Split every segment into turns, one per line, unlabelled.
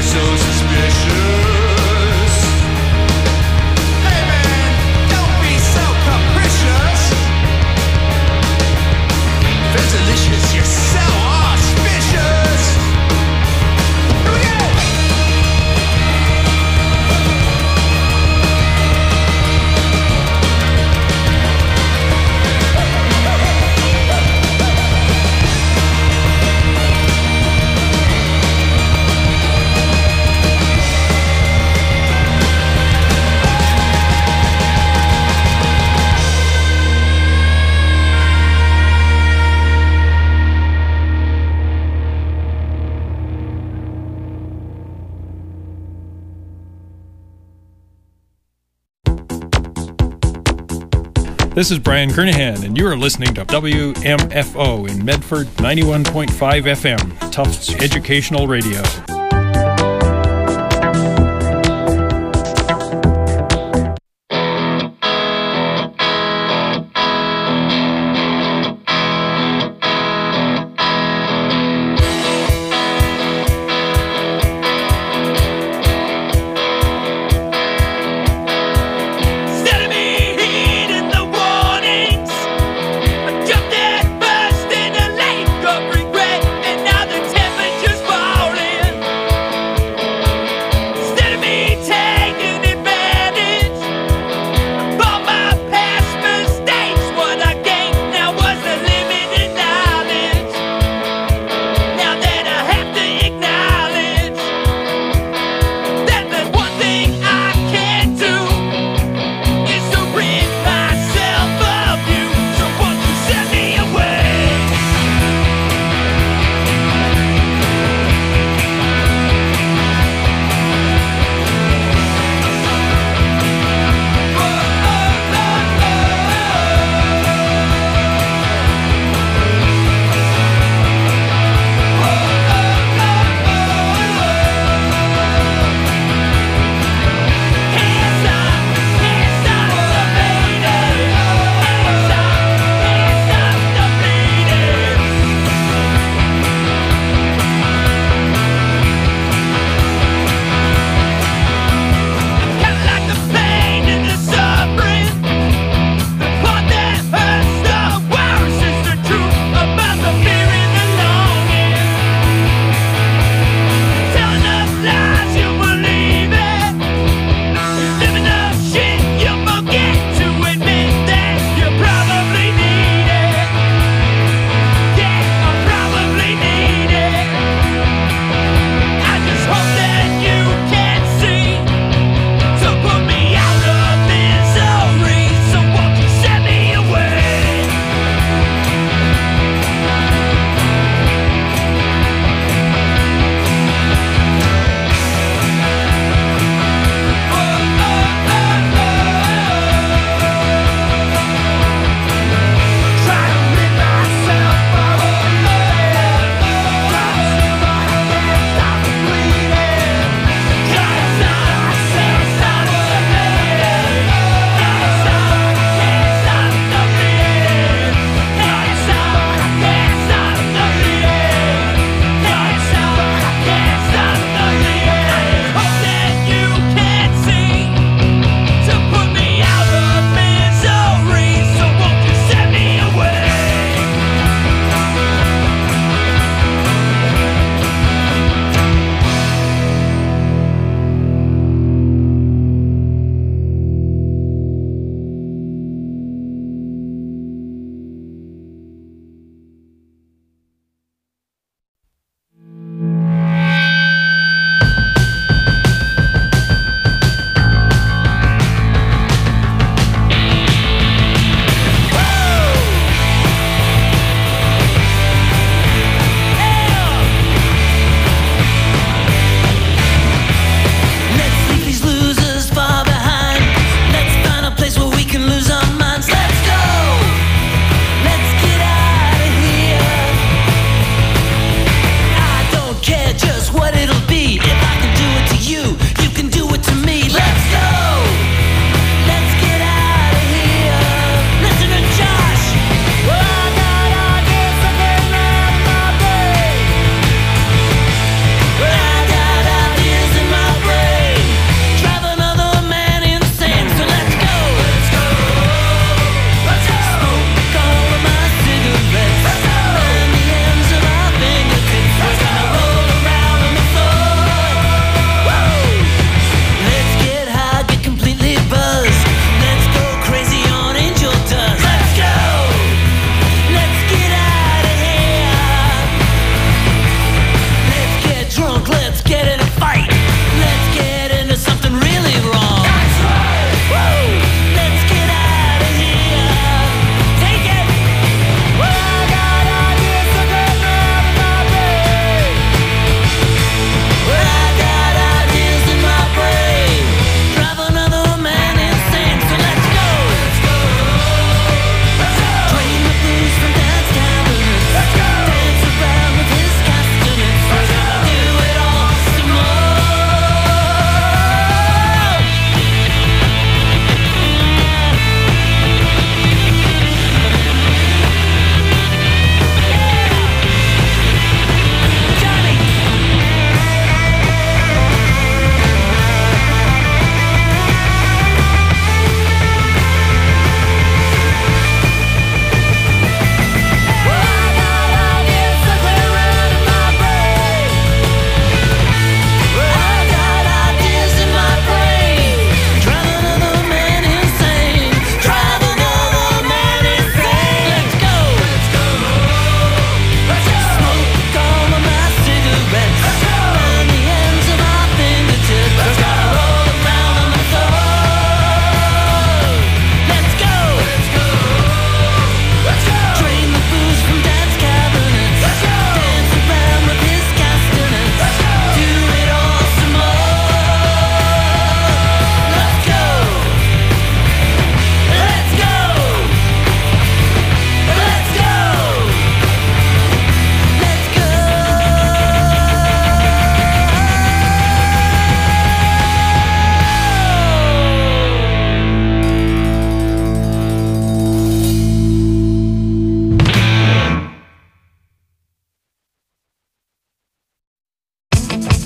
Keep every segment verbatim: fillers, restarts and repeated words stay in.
so suspicious. Hey man, don't be so capricious. If it's delicious, you're so auspicious. Here we go!
This is Brian Kernahan, and you are listening to W M F O in Medford, ninety-one point five F M, Tufts Educational Radio.
Jumped at first in a lake of regret, and now the temperature's falling.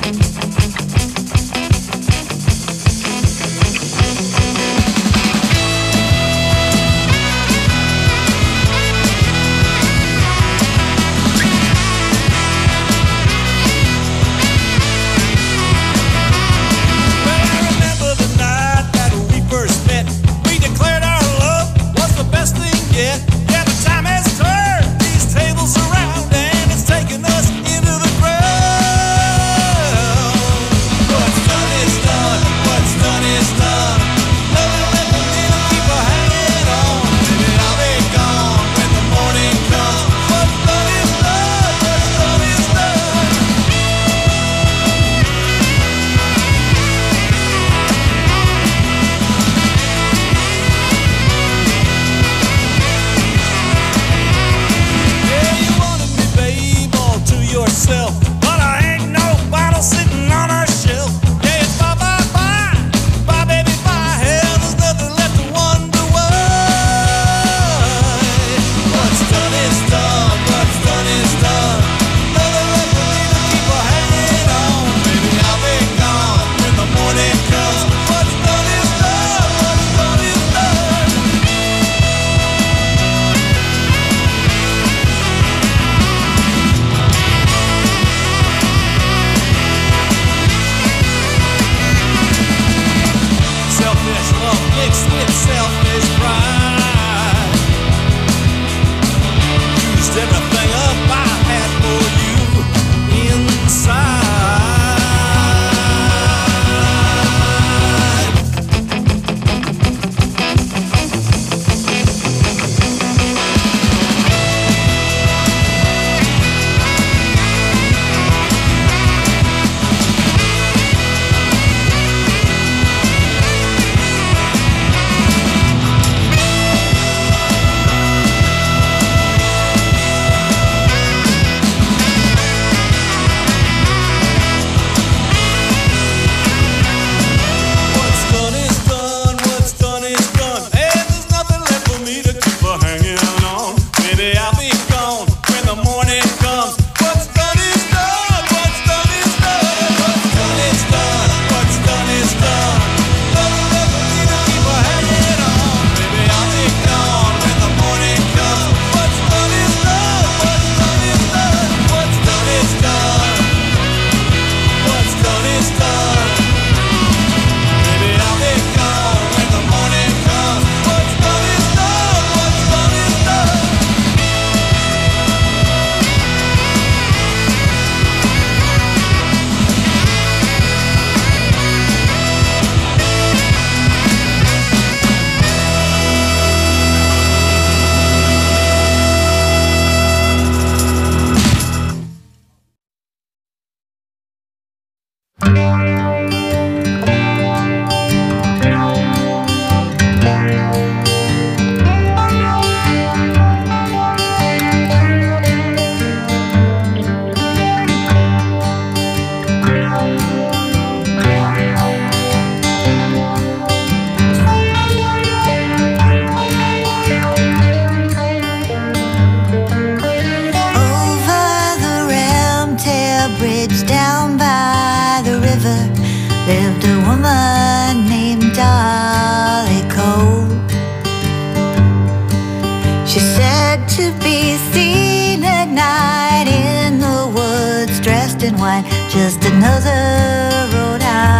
Just another Rhode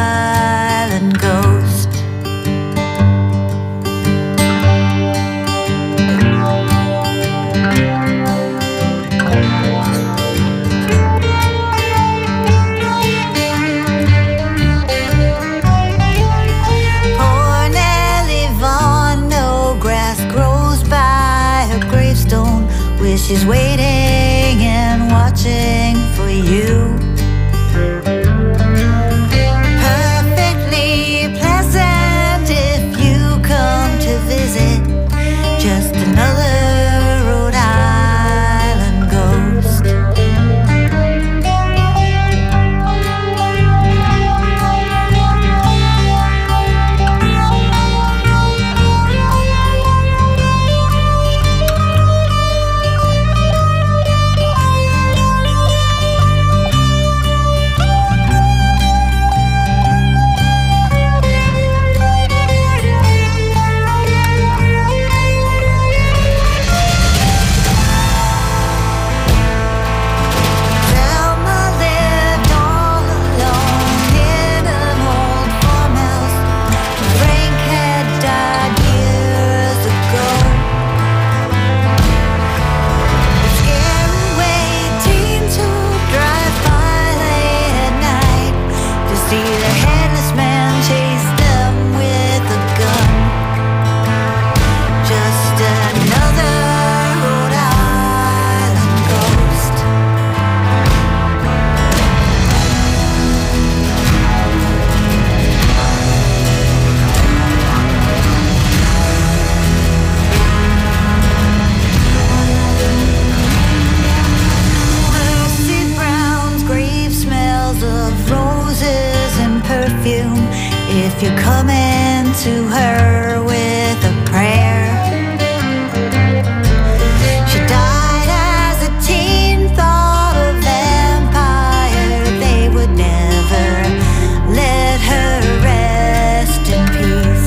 Island ghost. Poor Nellie Vaughan, no grass grows by her gravestone, where she's waiting and watching for you. Perfectly pleasant if you come to visit. Just another Rhode Island ghost. you coming to her with a prayer? She died as a teen, thought a vampire. They would never let her rest in peace.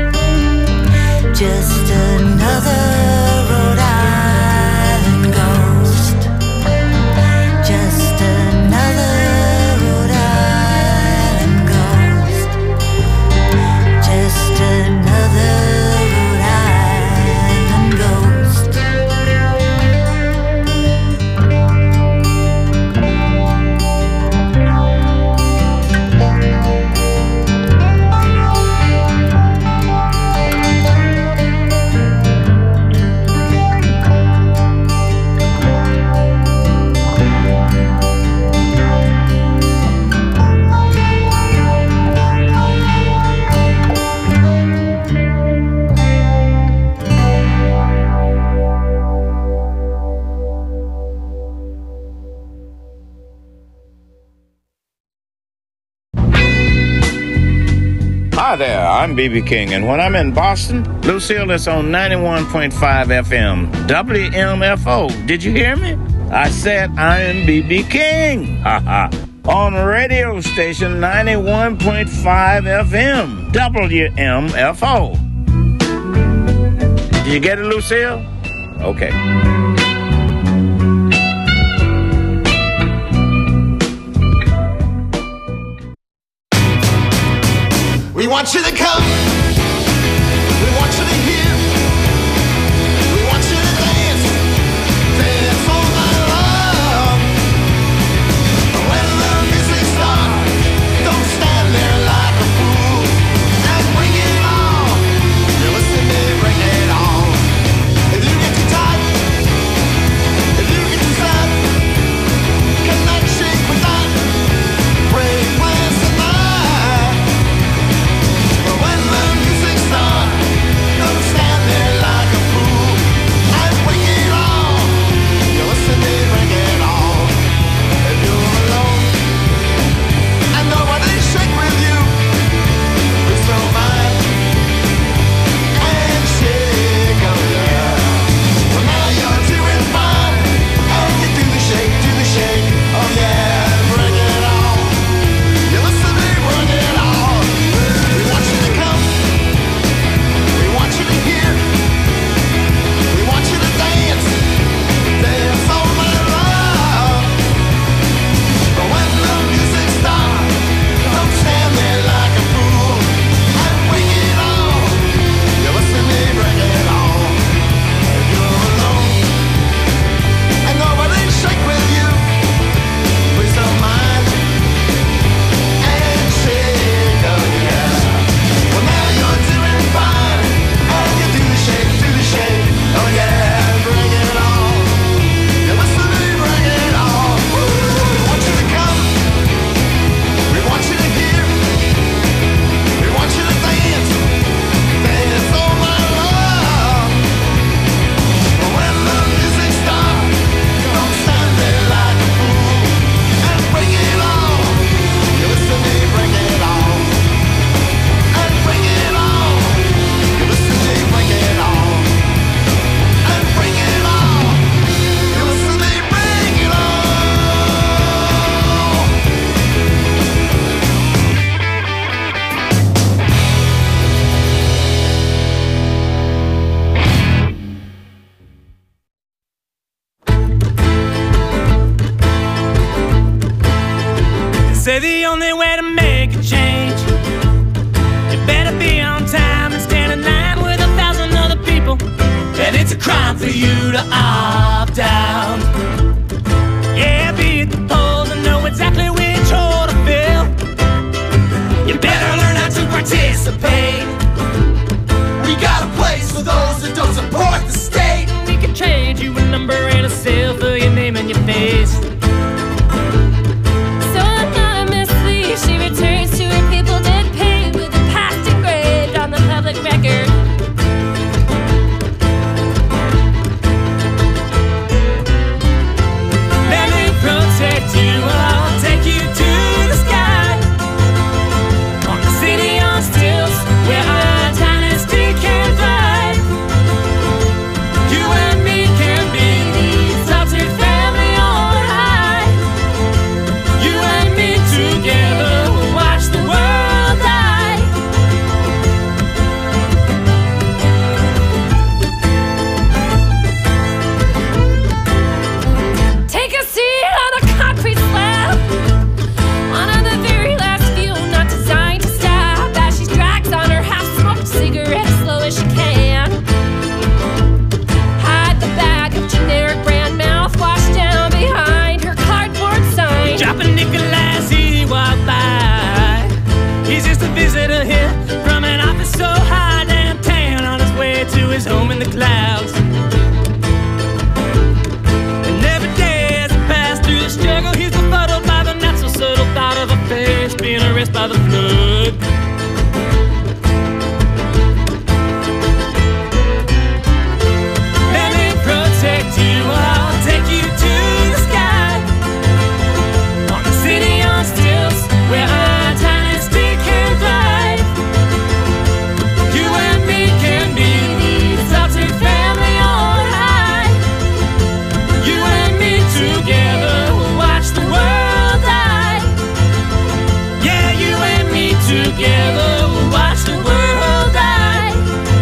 Just another Rhode Island ghost. Just another Rhode Island ghost. Just another Rhode Island ghost.
Hi there, I'm B B King, and when I'm in Boston, Lucille is on ninety-one point five F M, W M F O. Did you hear me? I said I'm B B King, haha, on radio station ninety-one point five F M, W M F O. Did you get it, Lucille? Okay.
We want you to come. We want you to hear. We want you to dance. Dance all night long. When the music starts, don't stand there like a fool. And bring it on. You listen to me, bring it on. If you get too tight, if you get too sad, cannot shake with that. Break plans tonight. When the music starts, don't stand there like a fool. And bring it on. You listen to me, bring it on. If you're alone and nobody shake with you, please don't mind and shake, oh yeah. Well, now you're doing fine, and you do the shake, do the shake, oh yeah. Bring it on. You listen to me, bring it on. We want you to come. We want you to hear. We want you to dance. Dance all night long. But when the music starts, don't stand there like a fool. And bring it on. You listen to me, bring it on. If you're alone and nobody shake with you, please don't mind and shake, oh yeah. Well, now you're doing fine, and you do the shake, do the shake, oh yeah. Bring it on. You listen to me, bring it on. We want you to come. We want you to hear. We want you to dance. Dance all night long. But when the music starts, don't stand there like a fool. And bring it on. You listen to me, bring it on. And bring it on. You listen to me, bring it on. And bring it on. You listen to me, bring it on.
Say the only way to make a change, you better be on time and stand in line with a thousand other people. And it's a crime for you to opt out. Yeah, be at the polls and know exactly which hole to fill. You better learn how to participate.
We got a place for those that don't support the state.
We can trade you a number and a seal for your name and your face.
So anonymously, she returns to her people dead paid with the past engraved on the public record.
Let me protect you. by the flood. Let me protect you, I'll take you to the sky. On the city on stilts, where our dynasty can thrive. You and me can be the adopted family on high. You and me together will watch the world die. Yeah, you and me together will watch the world die.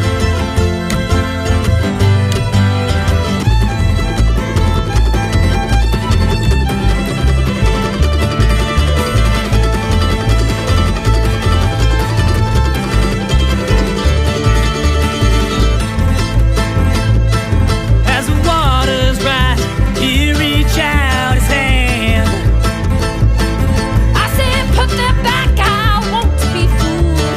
As the waters rise, he reach out his hand.
I said, put that back, I won't be fooled.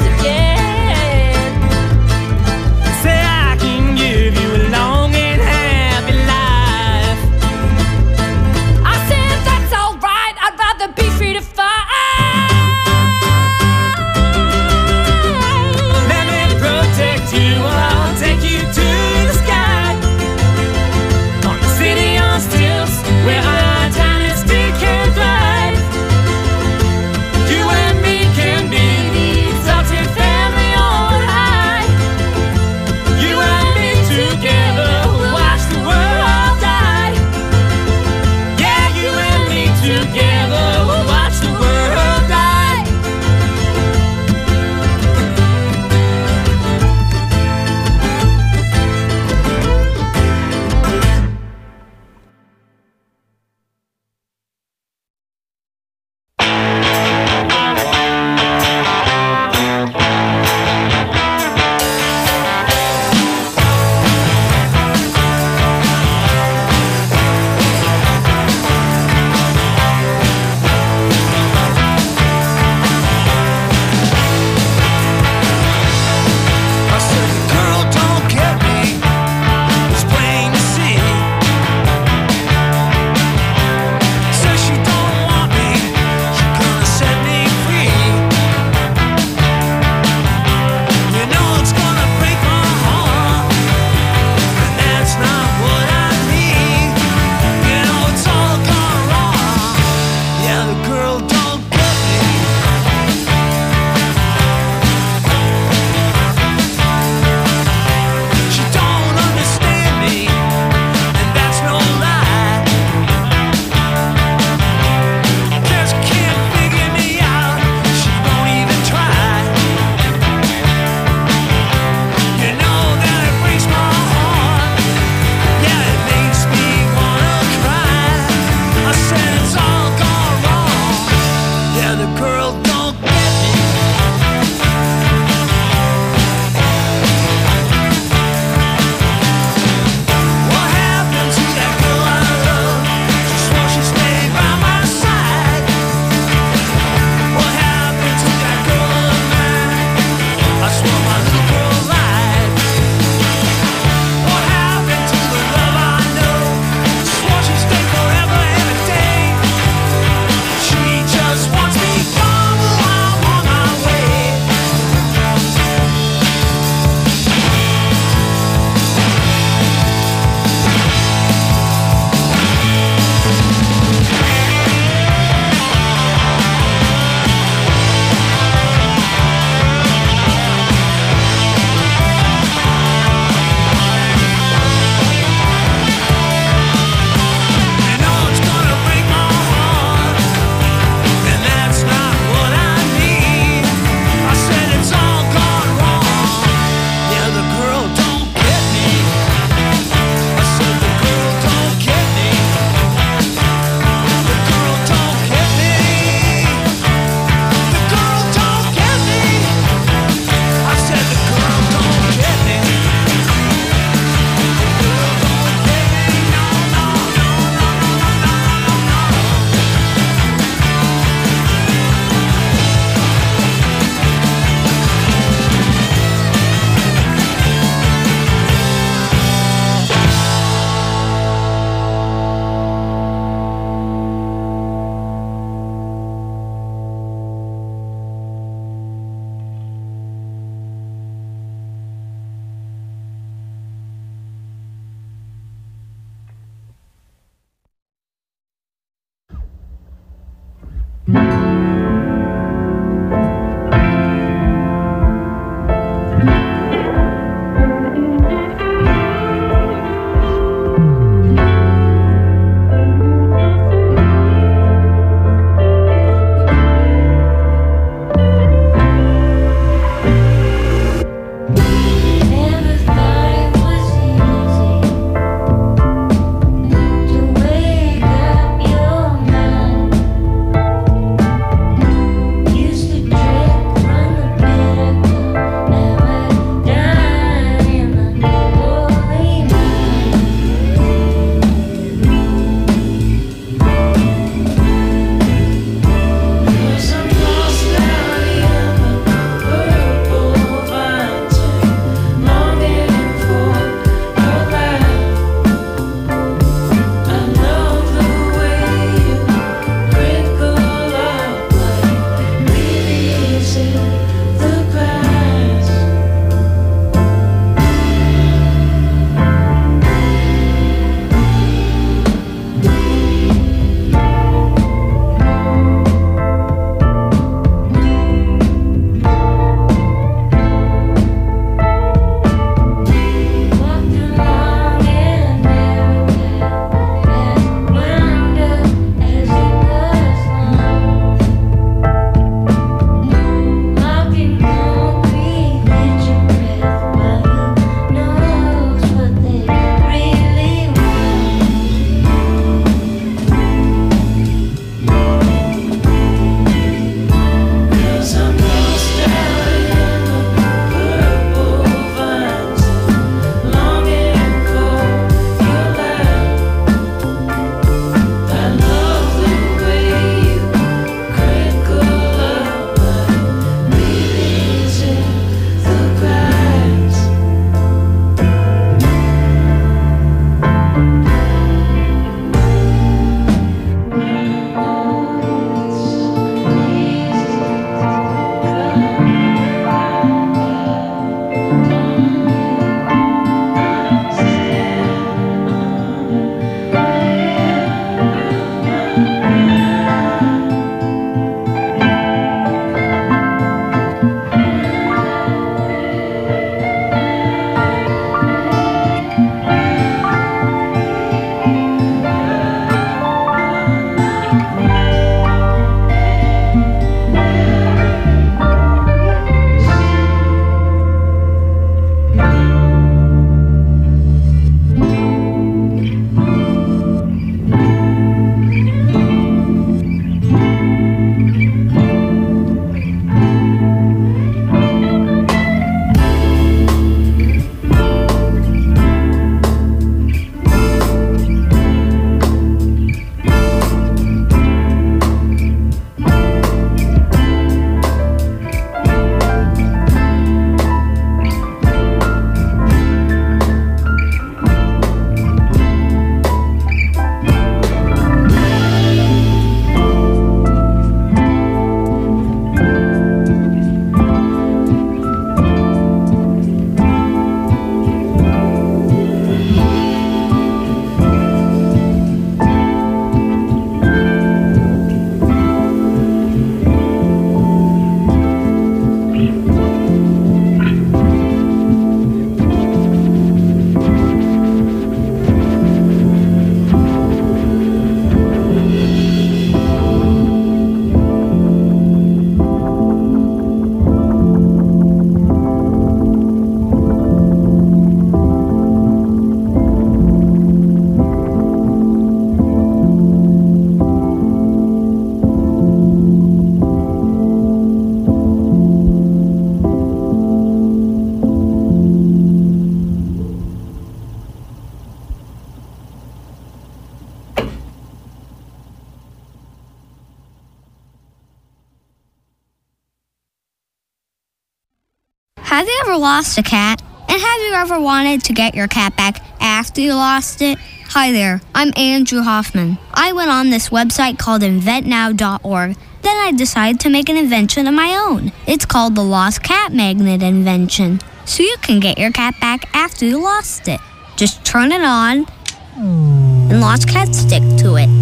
Have you ever lost a cat? And have you ever wanted to get your cat back after you lost it? Hi there, I'm Andrew Hoffman. I went on this website called invent now dot org. Then I decided to make an invention of my own. It's called the Lost Cat Magnet Invention. So you can get your cat back after you lost it. Just turn it on, and lost cats stick to it.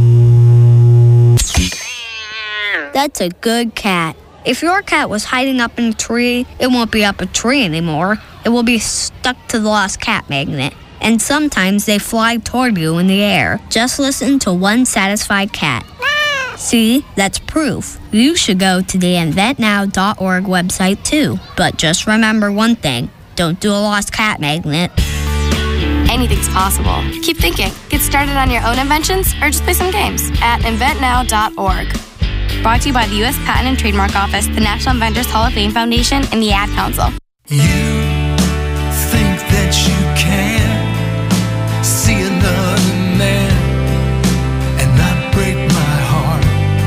That's a good cat. If your cat was hiding up in a tree, it won't be up a tree anymore. It will be stuck to the lost cat magnet. And sometimes they fly toward you in the air. Just listen to one satisfied cat. See, that's proof. You should go to the invent now dot org website too. But just remember one thing. Don't do a lost cat magnet.
Anything's possible. Keep thinking. Get started on your own inventions or just play some games at invent now dot org. Brought to you by the U S Patent and Trademark Office, the National Inventors Hall of Fame Foundation, and the Ad Council.
You think that you can see another man and not break my heart.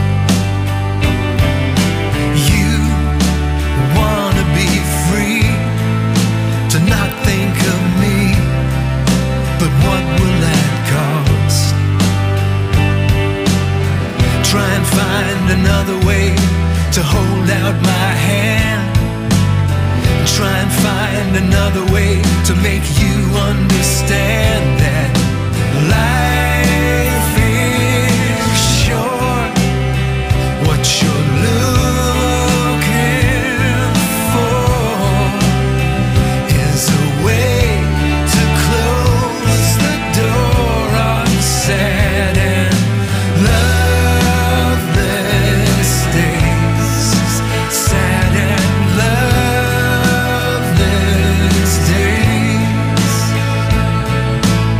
You wanna be free to not think of me, but what will that cost? Try and find another way to hold out my hand. Try and find another way to make you understand that life is short. What you're looking for is a way to close the door on sad and loveless days. Sad and loveless days.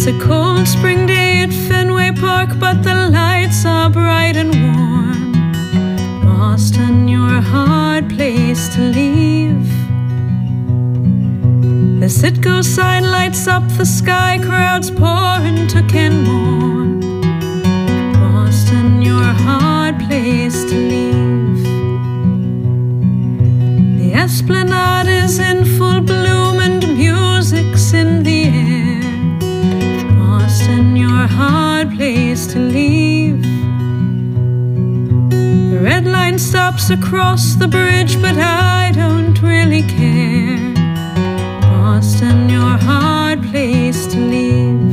It's a cold spring day at Fenway Park, but the lights are bright and warm. Boston, you're a hard place to leave. The Citgo sign lights up the sky, crowds pour into Kenmore. Boston, you're a hard place to leave. The Esplanade is in full bloom and music's in the air. Boston, you're a hard place to leave. The red line stops across the bridge, but I don't really care. Boston, you're a hard place to leave.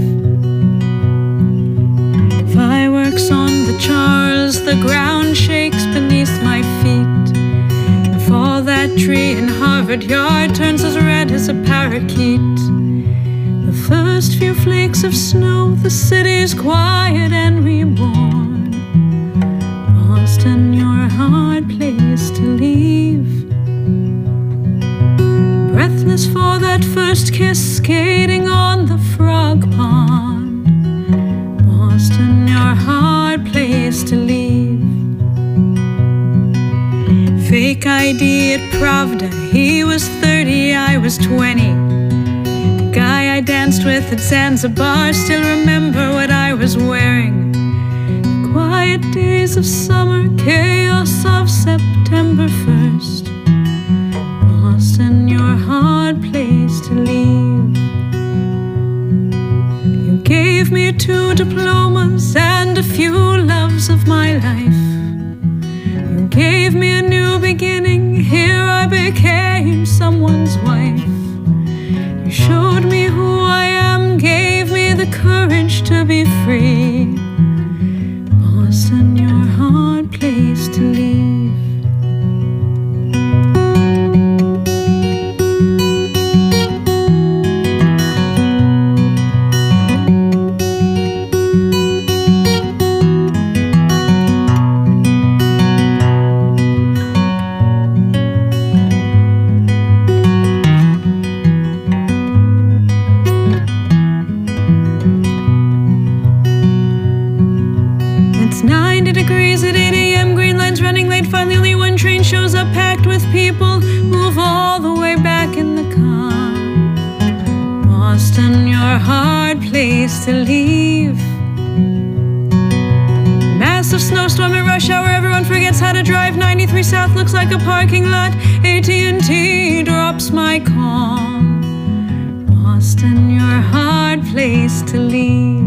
Fireworks on the Charles, the ground shakes beneath my feet. Before that tree in Harvard Yard turns as red as a parakeet. The first few flakes of snow, the city's quiet and reborn. Boston, you're a hard place to leave. Breathless for that first kiss, skating on the frog pond. Boston, you're a hard place to leave. Fake I D at Pravda, he was thirty, I was twenty. The guy I danced with at Zanzibar still remember what I was wearing. The quiet days of summer, chaos of September first. Boston, you're a hard place to leave. You gave me two diplomas and a few loves of my life. You gave me a new beginning, here I became someone's wife. You showed me who I am, gave me the courage to be free. Boston, you're a hard place to leave. Finally only one train shows up packed with people. Move all the way back in the car. Boston, you're a hard place to leave. Massive snowstorm at rush hour, everyone forgets how to drive. ninety-three South looks like a parking lot. A T and T drops my call. Boston, you're a hard place to leave.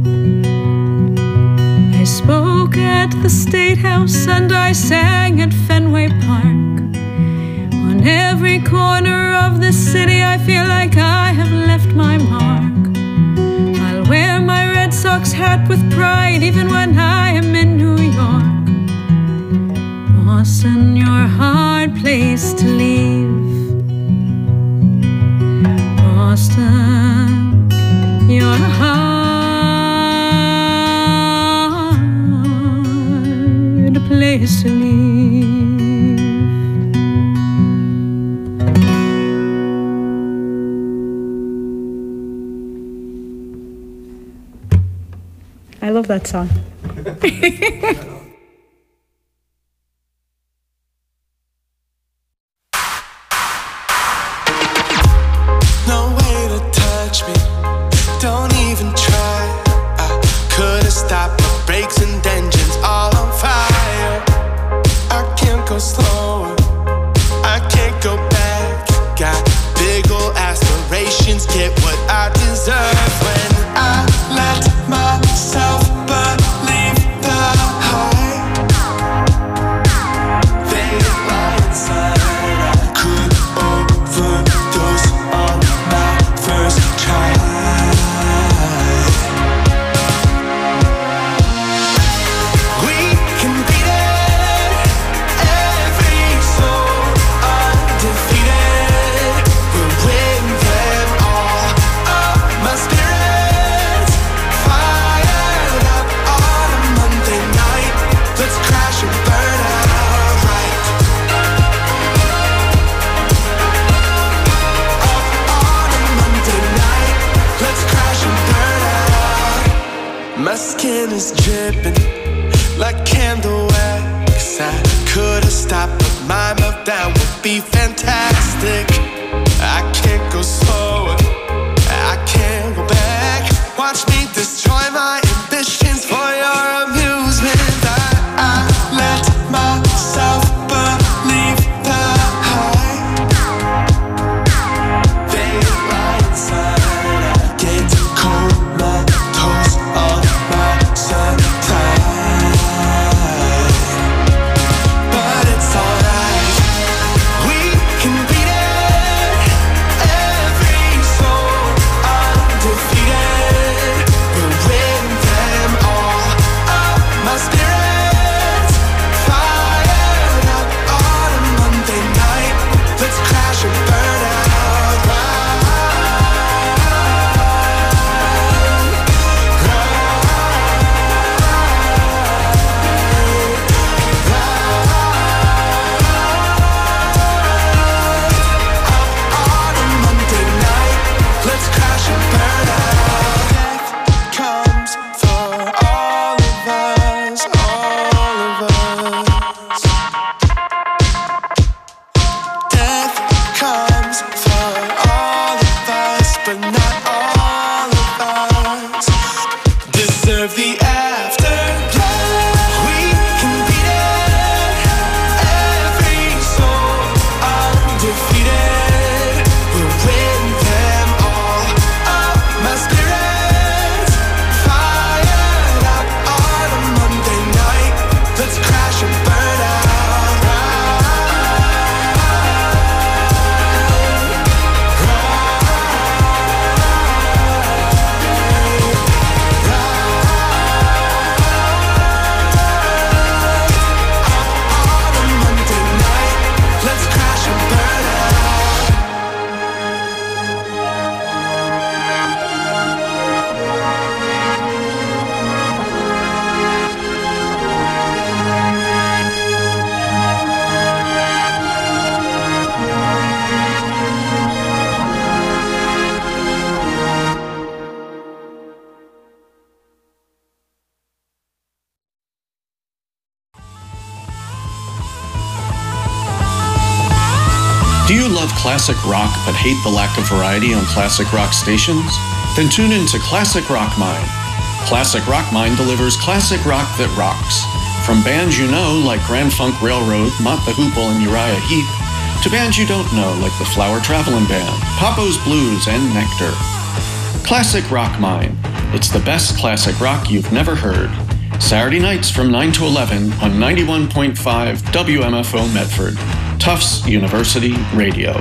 I spoke at the State House and I sang at Fenway Park. On every corner of the city I feel like I have left my mark. I'll wear my Red Sox hat with pride even when I am in New York. Boston, you're a hard place to leave. Boston, you're a hard place to leave. I love that song.
No way to touch me, don't even try. I couldn't stop my brakes and engines all on fire. I can't go slower, I can't go back. Got big old aspirations, get what I deserve. When I let myself believe the heart is dripping like candle wax. I could've stopped, but my meltdown would be fantastic. I can't go slower, I can't go back. Watch me destroy my ambitions for your amusement. I, I let myself believe the hype. They lie inside. I get comatose of my supply. But it's alright, we can beat it. Every soul undefeated. We'll win them all. Oh, my spirit's fired up on a Monday night. Let's crash and burn out. On a Monday night, let's crash and burn out. Death comes for all of us, all of us. Death comes for all of us, but not all of us deserve the afterlife. We can beat it. Every soul undefeated. We'll win them all. Oh, my spirit's fired up on a Monday night. Let's crash and burn out. On a Monday night, let's crash and burn out.
Do you love classic rock but hate the lack of variety on classic rock stations? Then tune in to Classic Rock Mine. Classic Rock Mine delivers classic rock that rocks. From bands you know like Grand Funk Railroad, Mott the Hoople, and Uriah Heep, to bands you don't know like the Flower Traveling Band, Papo's Blues, and Nectar. Classic Rock Mine. It's the best classic rock you've never heard. Saturday nights from nine to eleven on ninety-one point five W M F O Medford, Tufts University Radio.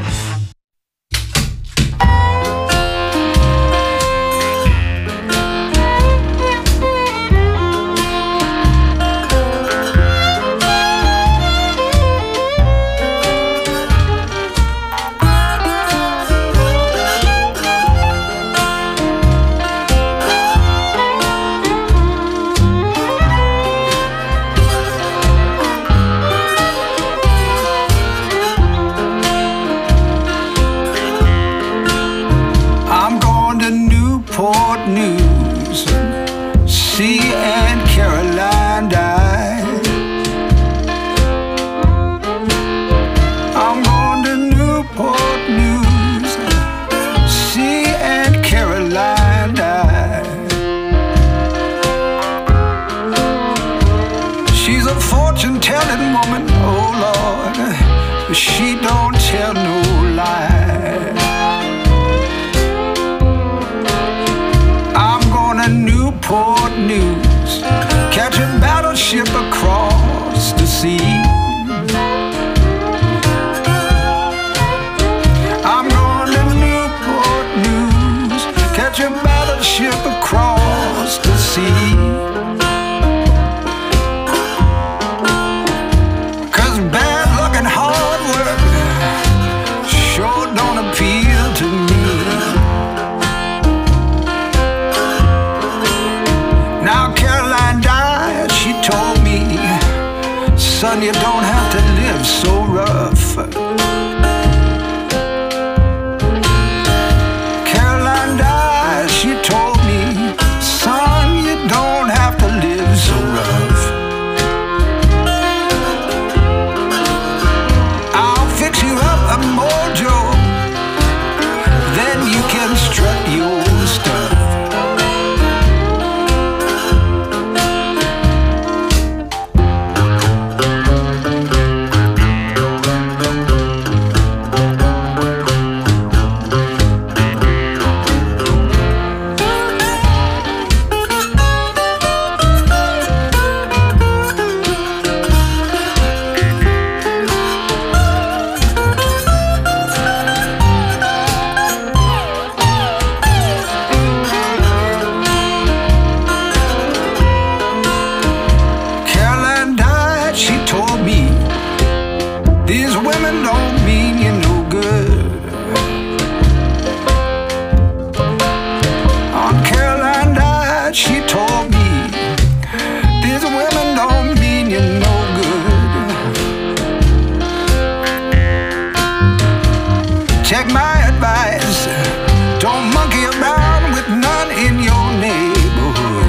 I'm going to Newport News. See Aunt Caroline died. I'm going to Newport News. See Aunt Caroline died. She's a fortune-telling woman, oh Lord, but she don't tell no lie. I'm going to Newport News, catch a battleship across the sea. I'm going to Newport News, catch a battleship across the sea. 'Cause bad luck and hard work sure don't appeal to me. Now Caroline died, she told me, son, you don't have to live so rough. Caroline died, she told me, son, you don't have to live my advice. Don't monkey around with none in your neighborhood.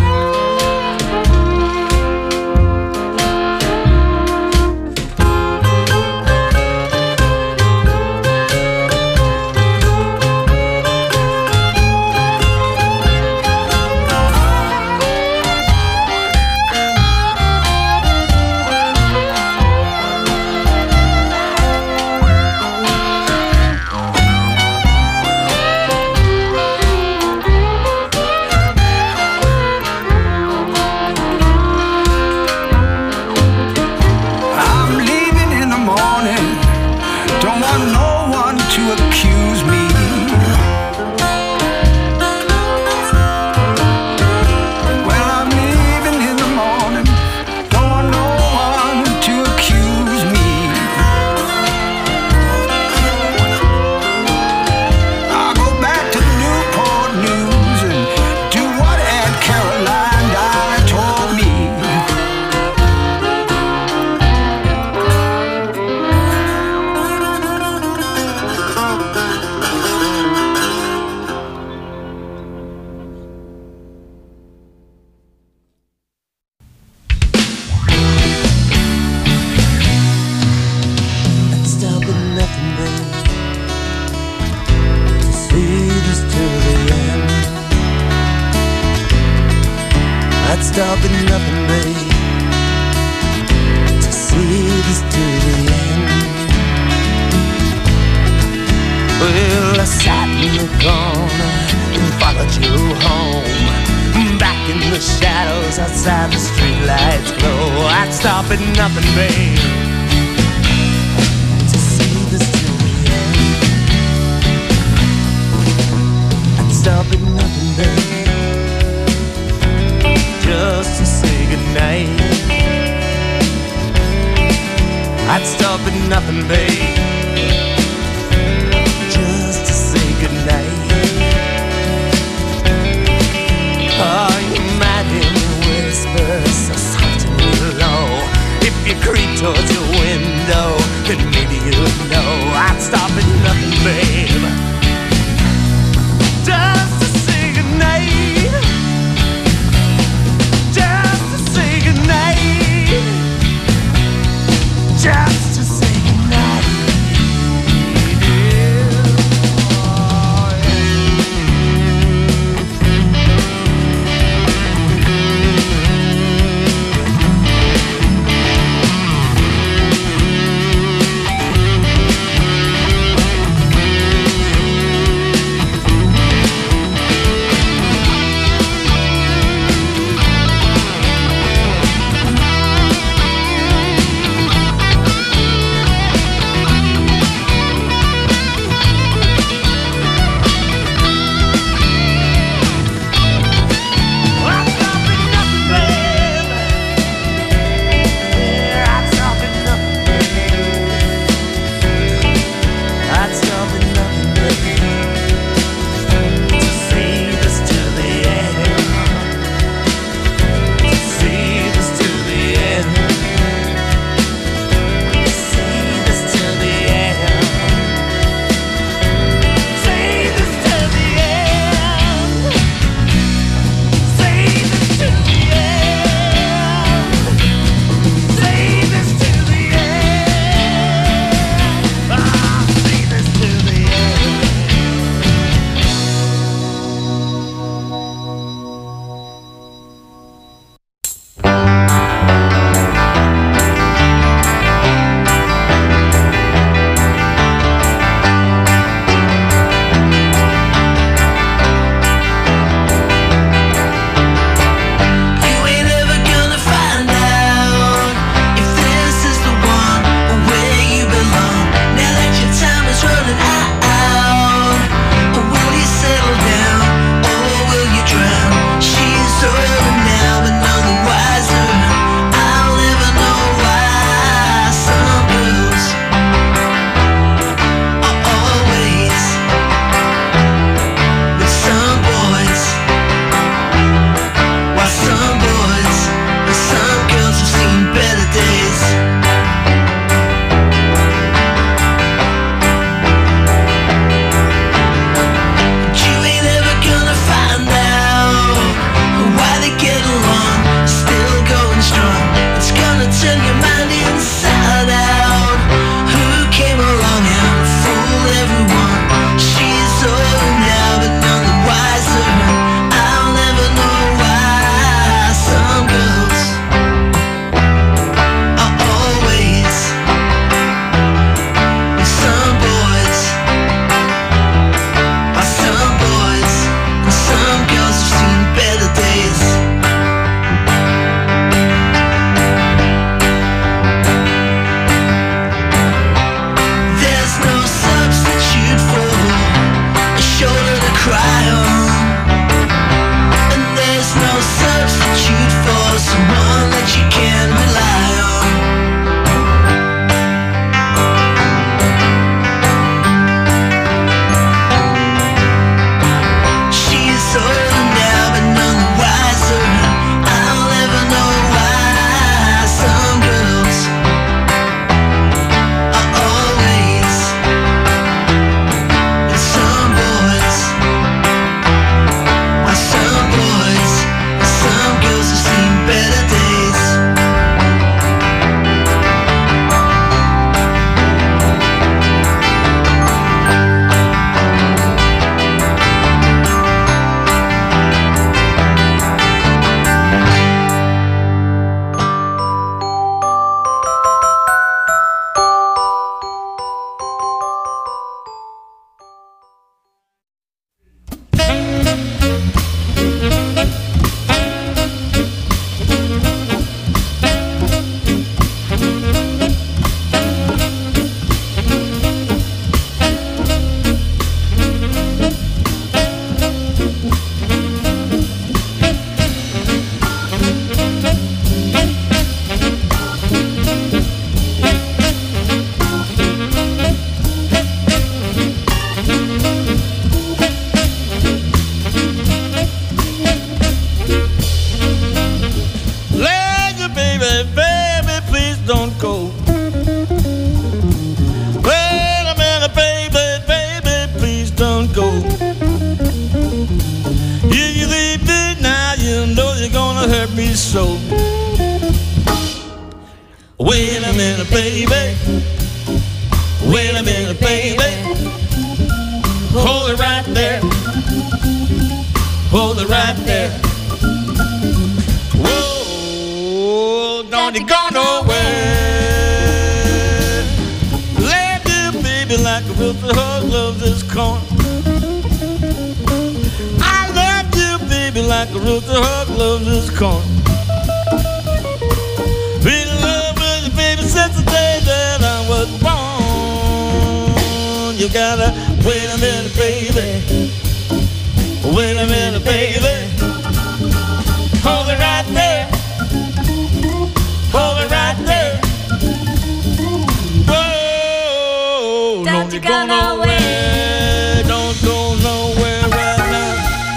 Wait a minute, baby. Wait a minute, baby. Hold it right there. Hold it right there. Whoa, don't you go nowhere. Love you, baby, like a rooster hug loves his corn. I love you, baby, like a rooster hug loves his corn. Been in love with you, baby, since the day that I was born. You gotta wait a minute, baby. Wait a minute, baby. Hold it right there. Hold it right there. Whoa, don't you go nowhere. Don't go nowhere right now.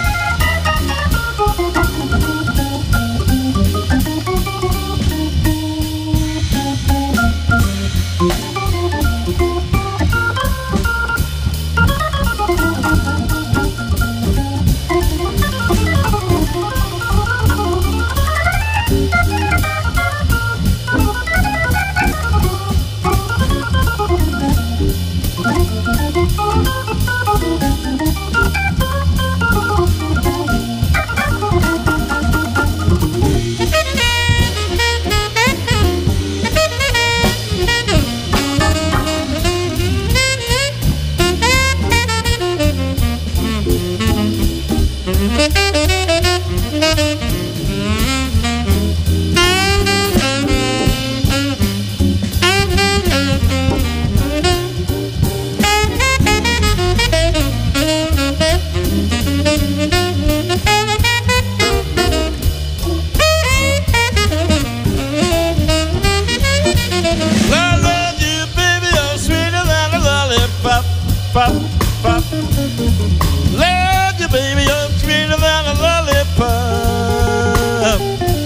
Pop, pop. Love you, baby, you're sweeter than a lollipop.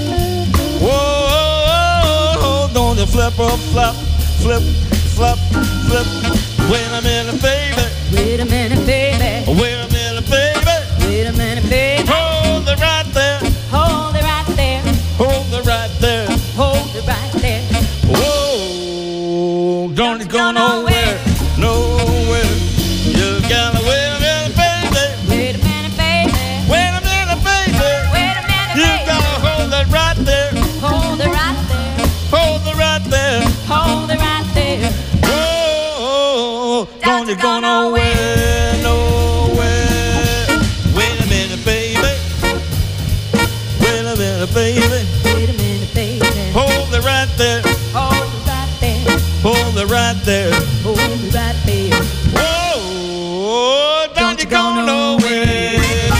Whoa, don't you flip or flop, flip, flop, flip. Wait a minute, baby.
Wait a minute, baby.
Wait a minute, baby.
Wait a minute, baby.
Hold it right there.
Hold it right there.
Hold it right there.
Hold it right there.
Whoa, don't it go nowhere, nowhere. You gotta wait a minute, baby.
Wait a minute, baby.
Wait a minute, baby.
Wait a minute,
you
baby.
gotta hold it right there.
Hold it right there.
Hold it right there.
Hold it right there.
Whoa, don't you go nowhere, nowhere. Wait a minute, baby. Wait a minute, baby.
Wait a minute, baby.
Hold it right there.
Hold it right there.
Hold it right there.
Hold it right there.
Whoa, don't, don't you go nowhere.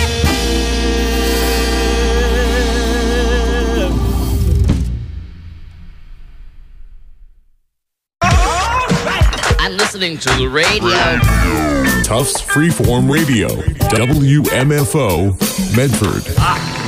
I'm listening to the radio.
Tufts Freeform Radio, W M F O, Medford.
Ah.